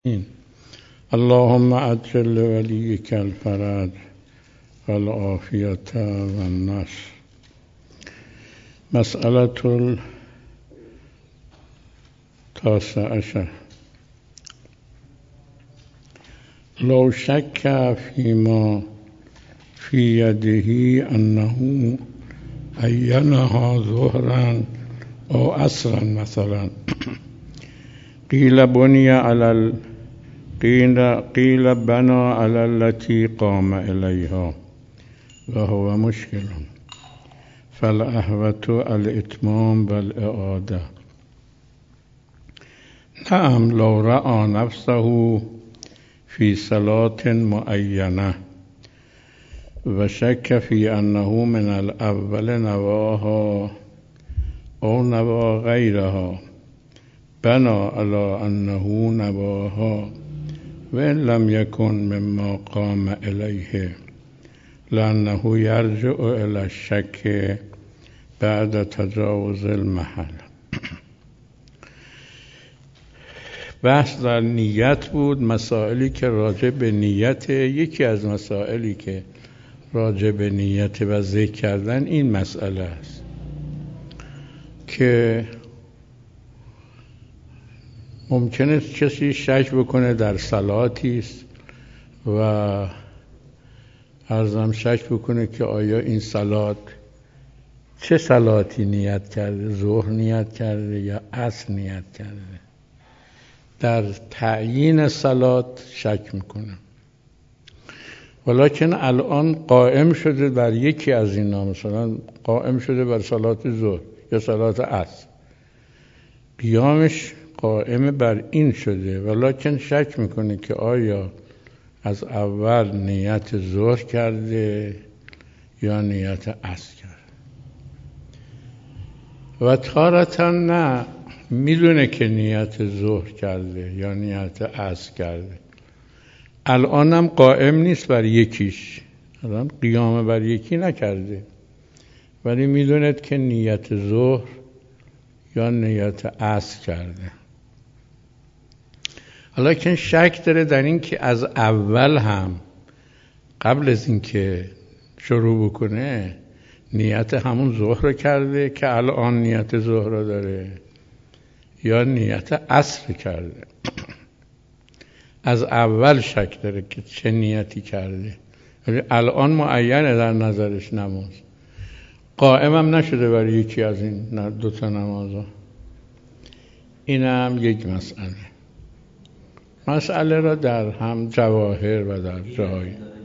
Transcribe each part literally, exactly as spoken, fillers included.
این اللهم عجل لولیک الفرج والعافیت والنصر. مسئلة التاسع عشر. لو شك فيما في يده أنه عينها ظهرا أو عصرا مثلا قيل بني على ال... قيل قيل بنى على التي قام إليها وهو مشكل، فالأحوط الإتمام والإعادة. نعم، لو رأى نفسه في صلاة معينة وشك في أنه من الأول نواها أو نوى غيرها بنى على أنه نواها وإن لم يكن مما قام إليه، لأنه يرجع إلى الشك بعد تجاوز المحل. بحث در نیت بود. مسائلی که راجع به نیت، یکی از مسائلی که راجع به نیت و ذکر کردن این مسئله است که ممکنه کسی شک بکنه در صلاتی است و عرضم شک بکنه که آیا این صلات چه صلاتی نیت کرده، ظهر نیت کرده یا عصر نیت کرده. در تعیین صلات شک میکنه، ولیکن الان قائم شده بر یکی از اینا، مثلا قائم شده بر صلات ظهر یا صلات عصر، قیامش قائم بر این شده، ولیکن شک میکنه که آیا از اول نیت ظهر کرده یا نیت عصر کرده. و تارتا نه، میدونه که نیت ظهر کرده یا نیت عصر کرده، الانم قائم نیست بر یکیش، الان قیام بر یکی نکرده، ولی میدونه که نیت ظهر یا نیت عصر کرده. ولیکن شک داره در این که از اول هم قبل از این که شروع بکنه نیت همون ظهر کرده که الان نیت ظهر رو داره یا نیت عصر کرده. از اول شک داره که چه نیتی کرده، ولی الان معینه در نظرش نماز، قائم هم نشده برای یکی از این دو تا نمازها. این هم یک مسئله. مسئله را در هم جواهر و در جای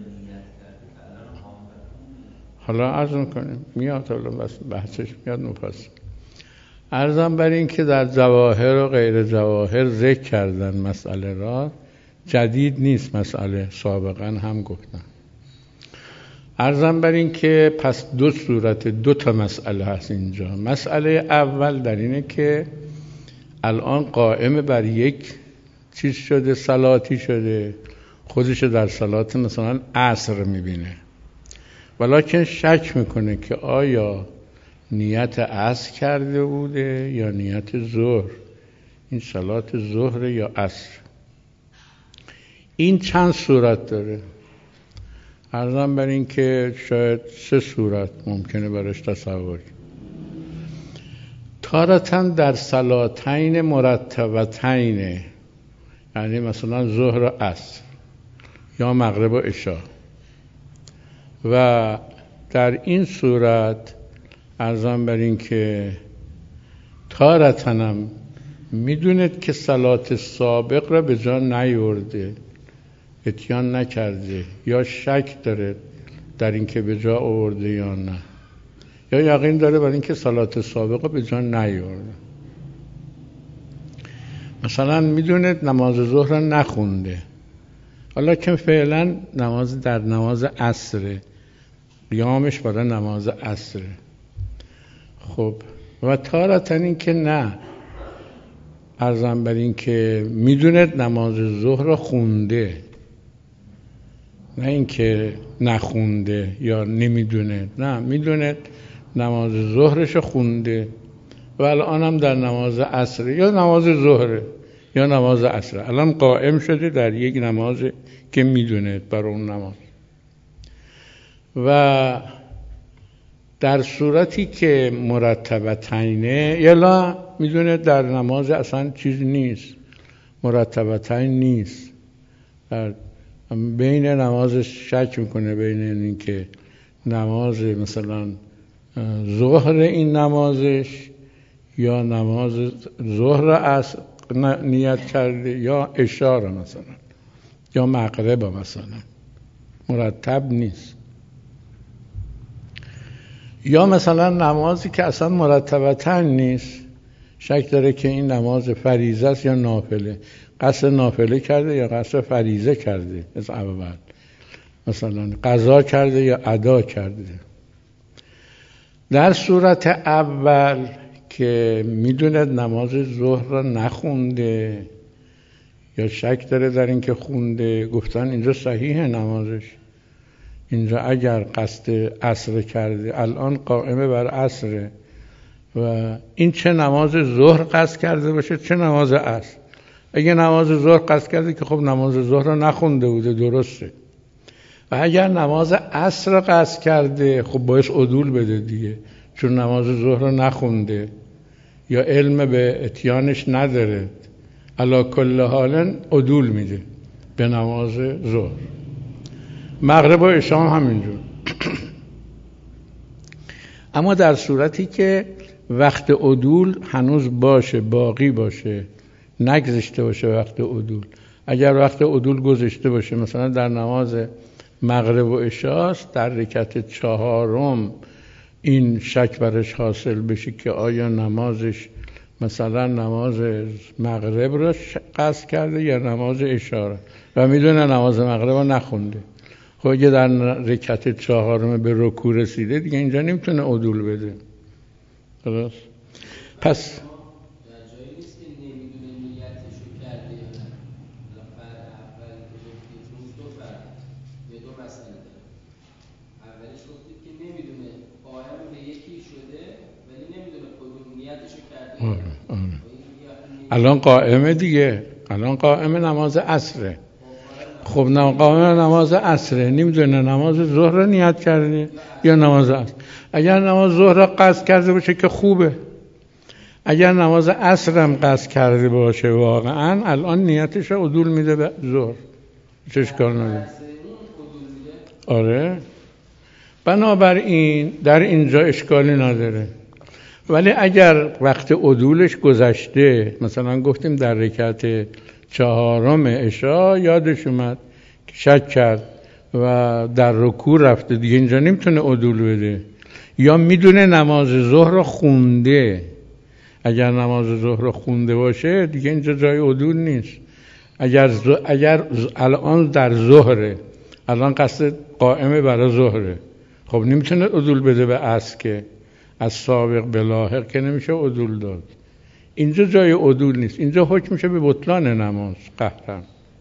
حالا عرض میکنیم میاد، حالا بس بحثش میاد مفصل. عرضم بر این که در جواهر و غیر جواهر ذکر کردن مسئله را، جدید نیست مسئله، سابقا هم گفتن. عرضم بر این که پس دو صورت، دو تا مسئله هست اینجا. مسئله اول در اینه که الان قائم بر یک چیز شده، صلاتی شده، خودش در صلات مثلا عصر میبینه، ولیکن شک میکنه که آیا نیت عصر کرده بوده یا نیت ظهر، این صلات ظهر یا عصر. این چند صورت داره؟ عرضم بر این که شاید سه صورت ممکنه برش تصوری. تارتاً در صلاتین مرتبتین، یعنی مثلا ظهر و عصر یا مغرب و عشاء، و در این صورت عرضم بر این که تارتنم میدوند که صلات سابق را به جا نیورده، اتیان نکرده، یا شک داره در این که به جا آورده یا نه، یا یقین داره بر این که صلات سابق به جا نیورده. مثلا میدونه نماز ظهر را نخونده، حالا که فعلا نماز در نماز عصره، قیامش برای نماز عصره. خب و تارتا این که نه، عرضم بر این که میدونه نماز ظهر را خونده، نه این که نخونده یا نمیدونه، نه میدونه نماز ظهرش خونده و الان هم در نماز عصر یا نماز ظهره یا نماز عصر. الان قائم شده در یک نماز که میدونه برای اون نماز. و در صورتی که مرتبتینه، یلا میدونه در نماز اصلا چیز نیست، مرتبتین نیست، در بین نمازش شک میکنه، بین این که نماز مثلا ظهر این نمازش یا نماز ظهر اصر نیت کرده یا اشاره مثلا یا مغرب مثلا، مرتب نیست. یا مثلا نمازی که اصلا مرتبتن نیست، شک داره که این نماز فریضه است یا نافله، قصد نافله کرده یا قصد فریضه کرده، از اول مثلا قضا کرده یا ادا کرده. در صورت اول که میدونه نماز ظهر را نخونده یا شک داره در این که خونده، گفتن اینجا صحیحه نمازش، اینجا اگر قصد عصر کرده الان قائمه بر عصره و این چه نماز ظهر قصد کرده باشه چه نماز عصر. اگه نماز ظهر قصد کرده که خب نماز ظهر را نخونده بوده، درسته. و اگر نماز عصر قصد کرده خب باید عدول بده دیگه، چون نماز ظهر را نخونده یا علم به اتیانش نداره، علی کل حال عدول میده به نماز ظهر. مغرب و عشا هم همینجور. اما در صورتی که وقت عدول هنوز باشه، باقی باشه، نگذشته باشه وقت عدول، اگر وقت عدول گذشته باشه، مثلا در نماز مغرب و عشاست، در رکعت چهارم این شک برش حاصل بشه که آیا نمازش مثلا نماز مغرب رو قصد کرده یا نماز عشا و میدونه نماز مغرب رو نخونده، خب اگه در رکعت چهارم به رکوع رسیده دیگه اینجا نمیتونه عدول بده. درست؟ پس آره آره. الان قائمه دیگه، الان قائمه نماز عصره. خب قائمه نماز عصره، نمیدونه نماز ظهر رو نیت کرده یا نماز عصر. اگر نماز ظهر رو قصد کرده باشه که خوبه، اگر نماز عصر هم قصد کرده باشه واقعا الان نیتش رو عدول میده به ظهر، چه اشکال نداره. آره، بنابراین در اینجا اشکالی نداره. ولی اگر وقت عدولش گذشته، مثلا گفتیم در رکعت چهارم عشا یادش اومد که شک کرد و در رکوع رفته، دیگه اینجا نمیتونه عدول بده. یا میدونه نماز ظهر رو خونده، اگر نماز ظهر رو خونده باشه دیگه اینجا جای عدول نیست. اگر ز... اگر ز... الان در ظهره، الان قصد قائمه برای ظهره، خب نمیتونه عدول بده به عصر، که از سابق به لاحق که نمیشه عدول داد. اینجا جای عدول نیست، اینجا حکم میشه به بطلان نماز قطعا.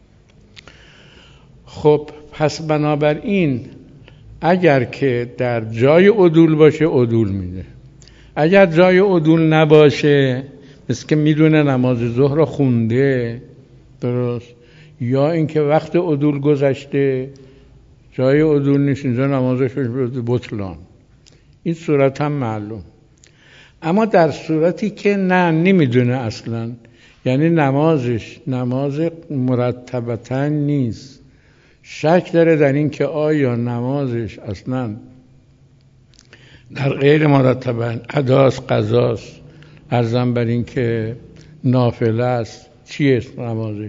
خب پس بنابراین اگر که در جای عدول باشه عدول میده، اگر جای عدول نباشه مثل که میدونه نماز ظهر رو خونده، درست، یا اینکه وقت عدول گذشته جای عدول نیست، اینجا نمازش بطلان. این صورت هم معلوم. اما در صورتی که نه نمیدونه اصلا، یعنی نمازش نماز مرتبتن نیست، شک داره در این که آیا نمازش اصلا در غیر مرتبن اداست، قضاست، عرضم بر این که نافله است، چیه نمازش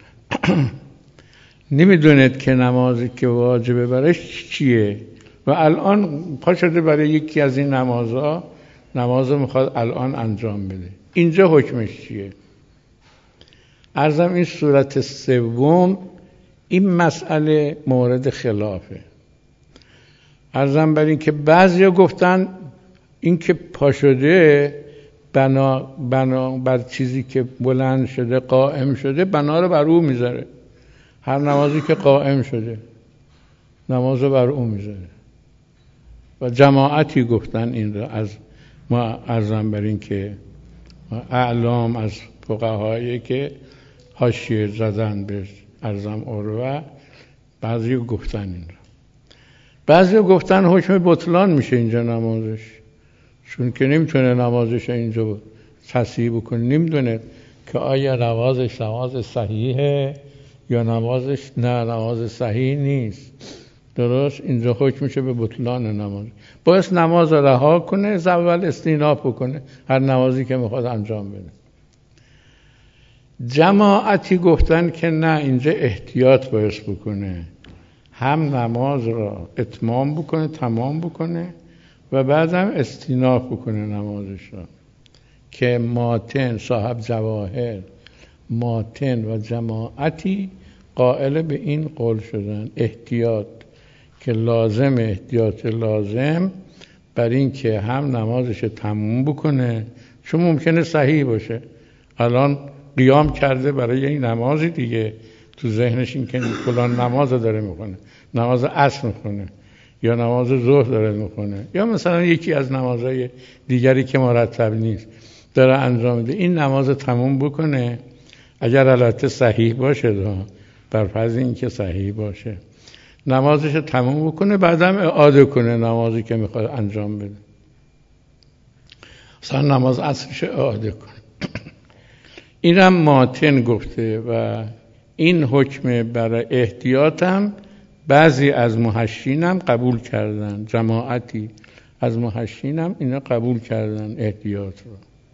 نمیدوند که نمازی که واجبه برش چیه و الان پا شده برای یکی از این نمازها نماز میخواد الان انجام بده. اینجا حکمش چیه؟ عرضم این صورت سوم، این مسئله مورد خلافه. عرضم بر این که بعضیا گفتن این که پا شده بنا, بنا بر چیزی که بلند شده قائم شده بنا رو بر او میذاره، هر نمازی که قائم شده نماز رو بر او میذاره. و جماعتی گفتن این را از ما، عرضم بر این که اعلام از فقهایی که حاشیه زدن به ارزم عروه، بعضی گفتن این را، بعضی گفتن حکم بطلان میشه اینجا نمازش، چون که نمیتونه نمازش اینجا تصحیح بکنه، نمیدونه که آیا نمازش نماز صحیحه یا نمازش نه نماز صحیح نیست. درست اینجا حکم میشه به بطلان نماز. باید نماز رها کنه، از اول استیناف بکنه هر نمازی که میخواد انجام بده. جماعتی گفتن که نه، اینجا احتیاط باید بکنه، هم نماز را اتمام بکنه، تمام بکنه و بعدم استیناف بکنه نمازش را، که ماتن صاحب جواهر ماتن و جماعتی قائل به این قول شدن. احتیاط که لازم، احتیاط لازم بر این که هم نمازش تموم بکنه، چون ممکنه صحیح باشه، الان قیام کرده برای این نمازی دیگه، تو ذهنش این که فلان نماز داره میکنه، نماز عصر میکنه یا نماز ظهر داره میکنه یا مثلا یکی از نمازهای دیگری که مرتب نیست داره انجام میده، این نماز تموم بکنه، اگر البته صحیح باشه، بر فرض این که صحیح باشه، نمازش تموم بکنه، بعدم اعاده کنه نمازی که میخواد انجام بده، مثلا نماز عصرش اعاده کنه. اینم ماتن گفته و این حکم برای احتیاط هم بعضی از محشین هم قبول کردن، جماعتی از محشین هم اینا قبول کردن احتیاط رو.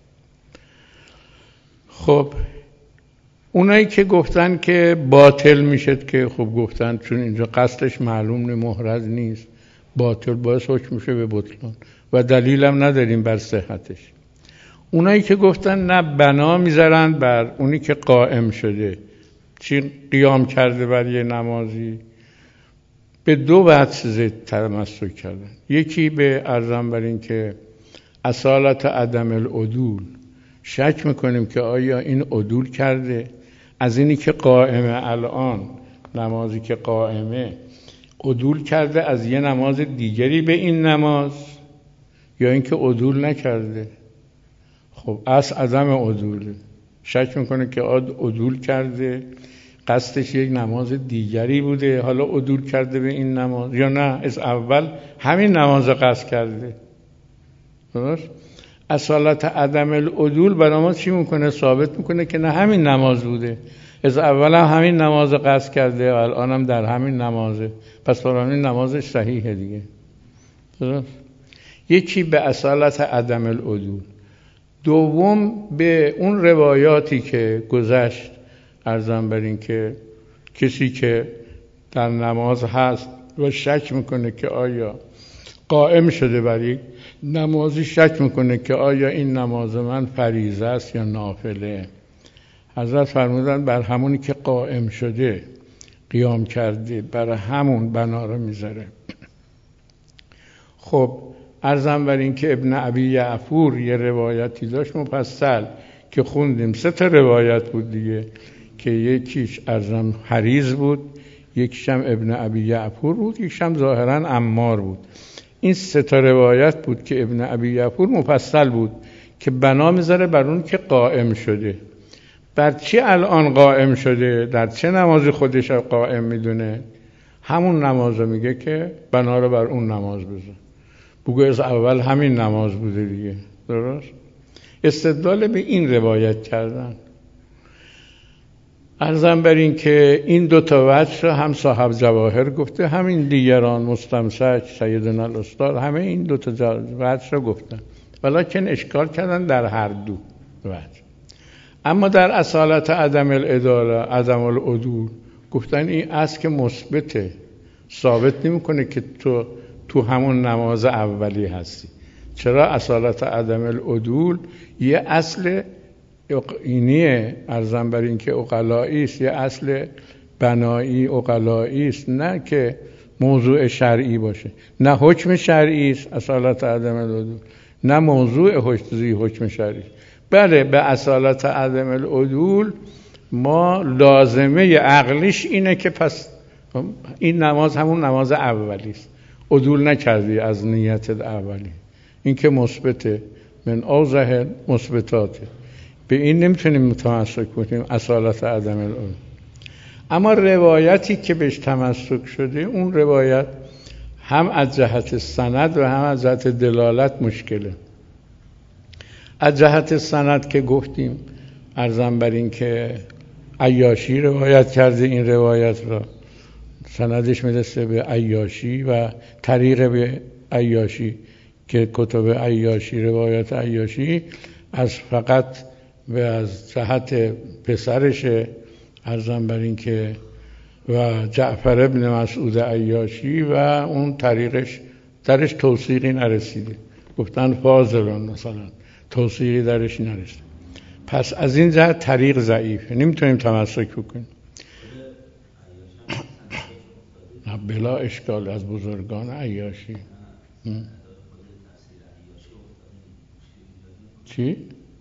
خب اونایی که گفتن که باطل میشد، که خب گفتن چون اینجا قصدش معلوم محرز نیست، باطل باعث حکم میشه به بطلان و دلیلم نداریم بر صحتش. اونایی که گفتن نه، بنا میذارن بر اونی که قائم شده، چی قیام کرده بر یه نمازی، به دو وجه ضد تمسک کردن. یکی به ارزم بر این که اصالت عدم العدول، شک میکنیم که آیا این عدول کرده از اینی که قائمه، الان نمازی که قائمه عدول کرده از یه نماز دیگری به این نماز، یا اینکه عدول نکرده. خب اصل عدم عدوله، شک میکنه که عدول کرده، قصدش یک نماز دیگری بوده، حالا عدول کرده به این نماز، یا نه از اول همین نماز قصد کرده. درست؟ اصالت عدم العدول برای ما چی میکنه؟ ثابت میکنه که نه، همین نماز بوده، از اول هم همین نماز قصد کرده و الان هم در همین نمازه، پس برای نمازش صحیحه دیگه. درست؟ یکی به اصالت عدم العدول، دوم به اون روایاتی که گذشت، عرضم بر این که کسی که در نماز هست و شک میکنه که آیا قائم شده بر یک نمازی، شک میکنه که آیا این نماز من فریضه است یا نافله، حضرت فرمودن بر همونی که قائم شده، قیام کرده، بر همون بنا رو میذاره. خب عرضم بر این که ابن ابی یعفور یه روایتی داشت مفصل که خوندیم، سه تا روایت بود دیگه، که یکیش عرضم حریز بود، یکیش هم ابن ابی یعفور بود، یکیش هم ظاهرا عمار بود. این سه تا روایت بود که ابن ابی یعفور مفصل بود که بنا میذاره بر اون که قائم شده. بر چی الان قائم شده؟ در چه نمازی خودش قائم میدونه؟ همون نماز رو میگه که بنا رو بر اون نماز بذار، بگو از اول همین نماز بوده دیگه. درست؟ استدلال به این روایت کردن. عرضم بر این که این دو تا وجه رو هم صاحب جواهر گفته، همین دیگران مستمسک، سیدنا الاستاد، همه این دو تا وجه رو گفتن، ولیکن اشکال کردن در هر دو وجه. اما در اصالت عدم العداله، عدم العدول، گفتن این اصل که مثبته، ثابت نمی‌کنه که تو تو همون نماز اولی هستی. چرا؟ اصالت عدم العدول یه اصل اینیه، ارزم بر این که عقلایی است، یه اصل بنایی عقلایی است، نه که موضوع شرعی باشه، نه حکم شرعی است اصالت عدم العدول، نه موضوع حکم شرعی. بله، به اصالت عدم العدول ما لازمه عقلیش اینه که پس این نماز همون نماز اولی است، عدول نکردی از نیت اولی، این که مثبته، من اوضح مثبتاته. به این نمیتونیم متمسک بودیم، اصالت عدم العلم. اما روایتی که بهش تمسک شده، اون روایت هم از جهت سند و هم از جهت دلالت مشکله. از جهت سند که گفتیم، عرضم بر این که عیاشی روایت کرده این روایت را، سندش میرسه به عیاشی و طریق به عیاشی که کتب عیاشی، روایت عیاشی از فقط به از جهت پسرشه، عرضم بر این که و جعفر ابن مسعود عیاشی و اون طریقش درش توثیقی نرسیده، گفتن فاضلان مثلا، توثیقی درش نرسیده. پس از این جهت طریق ضعیفه، نمیتونیم تمسک بکنیم. بلا اشکال از بزرگان عیاشی. چی؟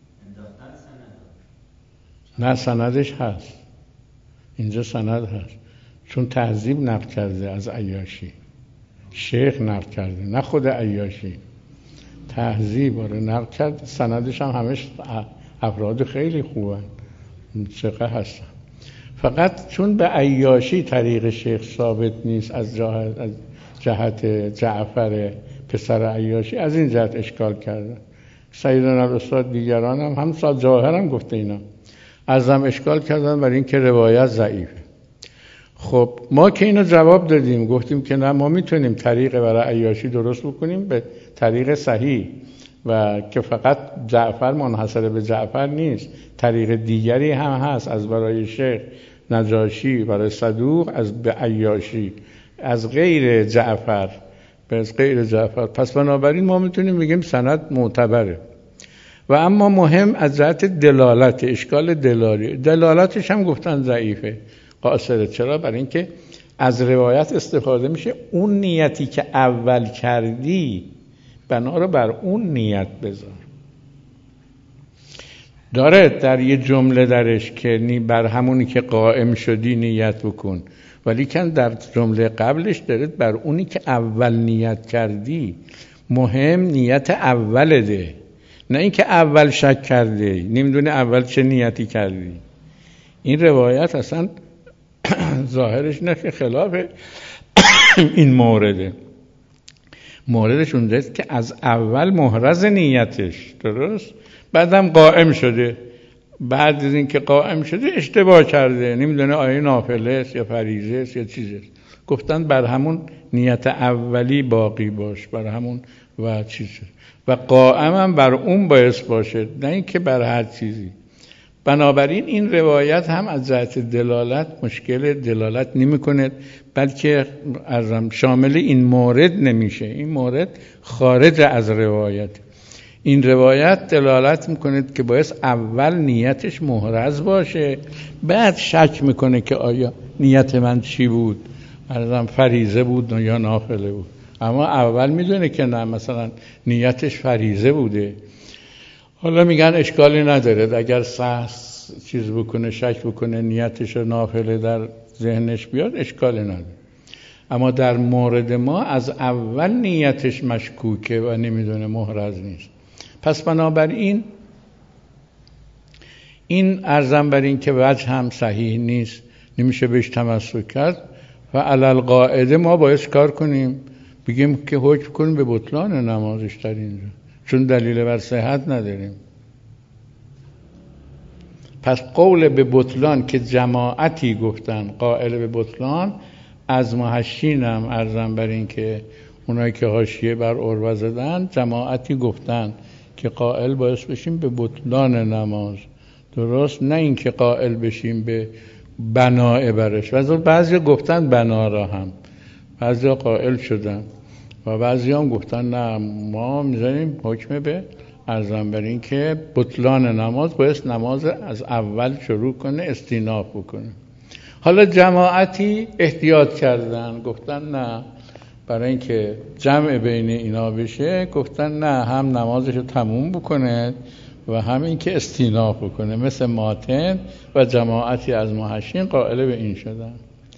نه سندش هست، اینجا سند هست، چون تهذیب نقل کرده از عیاشی، شیخ نقل کرده، نه خود عیاشی، تهذیب آره نقل کرده، سندش هم همش افراد خیلی خوبن، ثقه هستن. فقط چون به عیاشی طریق شیخ ثابت نیست از جهت, از جهت جعفر پسر عیاشی، از این جهت اشکال کرده. سیدنا الاستاد دیگران هم هم سال جواهر هم گفته اینا ازم اشکال کردن برای این که روایت ضعیفه. خب ما که اینو جواب دادیم، گفتیم که نه، ما میتونیم طریق برای عیاشی درست بکنیم به طریق صحیح و که فقط جعفر منحصر به جعفر نیست، طریق دیگری هم هست، از برای شیخ نجاشی، برای صدوق، از به عیاشی، از غیر جعفر به از غیر جعفر. پس بنابراین ما میتونیم بگیم سند معتبره. و اما مهم از جهت دلالت، اشکال دلالی، دلالتش هم گفتن ضعیفه، قاصره. چرا؟ برای اینکه از روایت استفاده میشه، اون نیتی که اول کردی بنا رو بر اون نیت بذار. داره در یه جمله درش که نی بر همونی که قائم شدی نیت بکن، ولی کن در جمله قبلش داره بر اونی که اول نیت کردی. مهم نیت اول ده، نه اینکه اول شک کرده نمیدونه اول چه نیتی کردی. این روایت اصلا ظاهرش نه که خلاف این مورده. موردش اونجاست که از اول محرز نیتش، درست؟ بعدم قائم شده، بعد از این که قائم شده اشتباه کرده، نمیدونه آیا نافله است یا فریضه است یا چیزه. گفتن بر همون نیت اولی باقی باش، بر همون و چیزه، و قائم هم بر اون باعث باشه، نه اینکه بر هر چیزی. بنابراین این روایت هم از جهت دلالت مشکل دلالت نمی کند، بلکه شامل این مورد نمیشه. این مورد خارج از روایت. این روایت دلالت میکنه که باید اول نیتش محرز باشه، بعد شک میکنه که آیا نیت من چی بود، مثلا فریضه بود یا نافله بود. اما اول میدونه که نه، مثلا نیتش فریضه بوده. حالا میگن اشکالی نداره اگر صح چیز بکنه، شک بکنه، نیتش نافله در ذهنش بیاد، اشکالی نداره. اما در مورد ما از اول نیتش مشکوکه و نمیدونه، محرز نیست. پس بنابراین این ارزم بر این که وجه هم صحیح نیست، نمیشه بهش تمسک کرد. و علل قاعده ما باید کار کنیم، بگیم که حکم کنیم به بطلان نمازش در اینجا، چون دلیل بر صحت نداریم. پس قول به بطلان که جماعتی گفتن قائل به بطلان، از محشینم ارزم بر این که اونایی که حاشیه بر عروه زدن، جماعتی گفتن که قائل باعث بشیم به بطلان نماز، درست؟ نه این که قائل بشیم به بنای برش. و بعضی گفتن بنا را هم، بعضی قائل شدن و بعضی هم گفتن نه، ما میذاریم حکم به ارزم بر این که بطلان نماز باید نماز از اول شروع کنه، استیناف بکنه. حالا جماعتی احتیاط کردن، گفتن نه، برای اینکه جمع بین اینا بشه، گفتن نه، هم نمازش رو تموم بکنه و هم این که استیناف بکنه، مثل ماتن و جماعتی از محشین قائل به این شدن.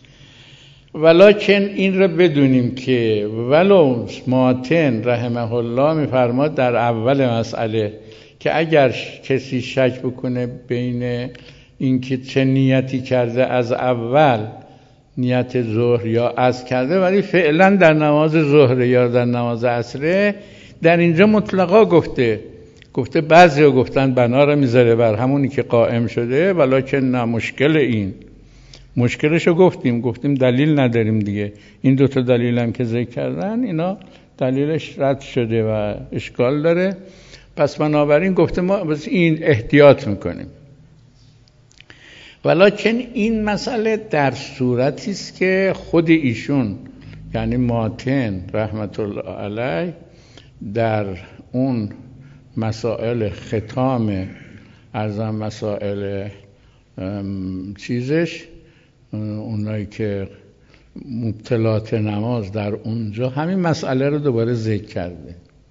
ولکن این رو بدونیم که ولو ماتن رحمه الله میفرماد در اول مسئله که اگر کسی شک بکنه بین اینکه چه نیتی کرده از اول، نیت ظهر یا عصر کرده، ولی فعلا در نماز ظهر یا در نماز عصر، در اینجا مطلقا گفته گفته بعضیا گفتن بنا رو میذاره بر همونی که قائم شده، ولکن نه مشکل این مشکلشو گفتیم گفتیم دلیل نداریم دیگه. این دوتا دلیل هم که ذکر کردن اینا دلیلش رد شده و اشکال داره، پس بنابراین گفته ما بس این احتیاط میکنیم. ولکن این مسئله در صورتی است که خود ایشون یعنی ماتن رحمت الله علیه در اون مسائل ختام ارزم مسائل چیزش، اونایی که مبتلات نماز، در اونجا همین مسئله رو دوباره ذکر کرده.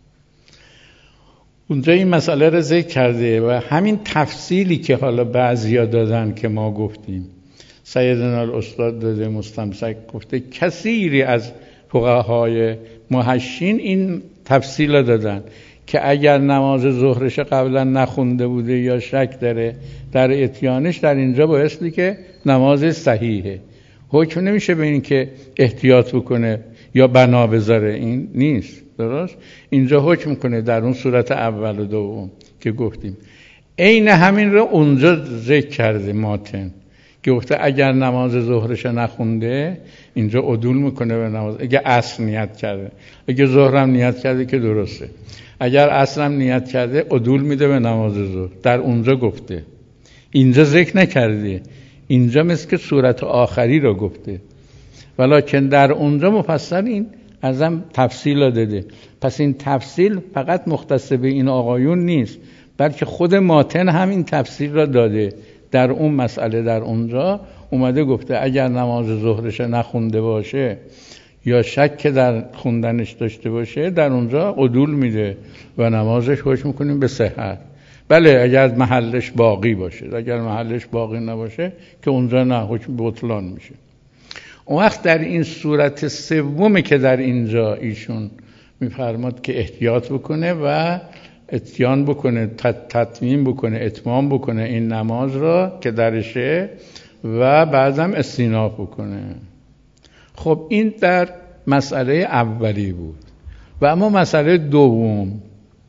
اونجا این مسئله رو ذکر کرده و همین تفصیلی که حالا بعضیا دادن که ما گفتیم، سیدنا الاستاد داده، مستمسک گفته، کثیری از فقهای محشین این تفصیل رو دادن که اگر نماز ظهرش قبلا نخونده بوده یا شک داره در اتیانش، در اینجا بایستی که نماز صحیحه. حکم نمیشه به این که احتیاط بکنه یا بنا بذاره، این نیست. درست؟ اینجا حکم کنه در اون صورت اول و دوم که گفتیم. عین همین رو اونجا ذکر کرده ماتن که گفته اگر نماز ظهرش نخونده اینجا عدول میکنه به نماز، اگه عصر نیت کرده، اگه ظهرم نیت کرده که درسته، اگر عصرم نیت کرده عدول میده به نماز ظهر. در اونجا گفته، اینجا ذکر نکرده. اینجا مثل که صورت آخری رو گفته، ولکن در اونجا مفصل این ازم تفصیل داده. پس این تفصیل فقط مختص به این آقایون نیست، بلکه خود ماتن هم این تفصیل را داده. در اون مسئله در اونجا اومده گفته اگر نماز ظهرش نخونده باشه یا شک در خوندنش داشته باشه، در اونجا عدول میده و نمازش حکم میکنیم به صحت. بله اگر محلش باقی باشه، اگر محلش باقی نباشه که اونجا نه، حکم بطلان میشه. اون وقت در این صورت سومی که در اینجا ایشون میفرماد که احتیاط بکنه و اتیان بکنه، تتمیم بکنه، اتمام بکنه این نماز را که درشه و بعدم استیناف بکنه. خب این در مسئله اولی بود. و اما مسئله دوم،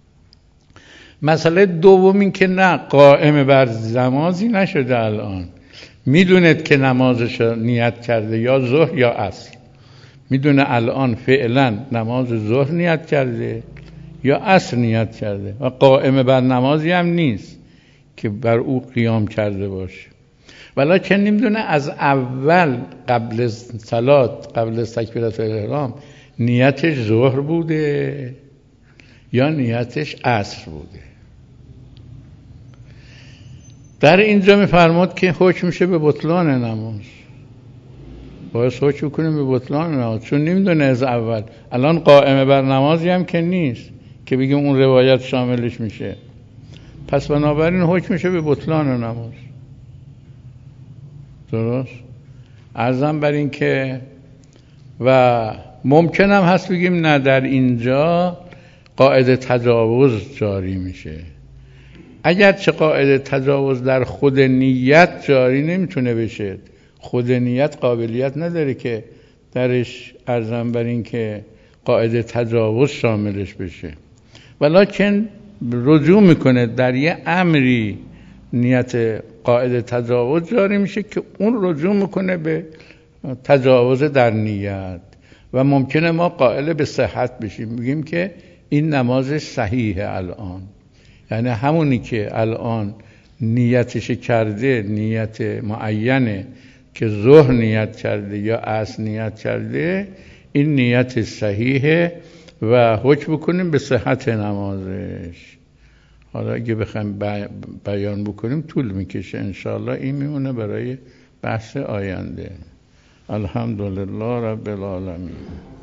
مسئله دوم این که نه، قائم بر نمازی نشده، الان میدوند که نمازش نیت کرده یا ظهر یا عصر، میدونه الان فعلا نماز ظهر نیت کرده یا عصر نیت کرده و قائم بر نمازی هم نیست که بر او قیام کرده باشه، ولکن نمیدونه از اول قبل صلات، قبل تکبیرات الاحرام نیتش ظهر بوده یا نیتش عصر بوده. در اینجا میفرماد که حکم میشه به بطلان نماز، باید حکم کنیم به بطلان نماز، چون نمیدونه از اول. الان قائم بر نمازی هم که نیست که بگیم اون روایت شاملش میشه، پس بنابراین حکم میشه به بطلان نماز. درست؟ عرضم بر این که و ممکن هم هست بگیم نه، در اینجا قاعده تجاوز جاری میشه. اگر چه قاعده تجاوز در خود نیت جاری نمیتونه بشه، خود نیت قابلیت نداره که درش عرضم بر این که قاعده تجاوز شاملش بشه، ولکن رجوع میکنه در یه امری نیت قاعده تجاوز جاری میشه که اون رجوع میکنه به تجاوز در نیت و ممکنه ما قائل به صحت بشیم، بگیم که این نمازش صحیحه الان، یعنی همونی که الان نیتش کرده، نیت معینه که ظهر نیت کرده یا عصر نیت کرده، این نیت صحیحه و حکم بکنیم به صحت نمازش. حالا اگه بخوایم بیان بکنیم طول میکشه، انشاءالله این میمونه برای بحث آینده. الحمدلله رب العالمین.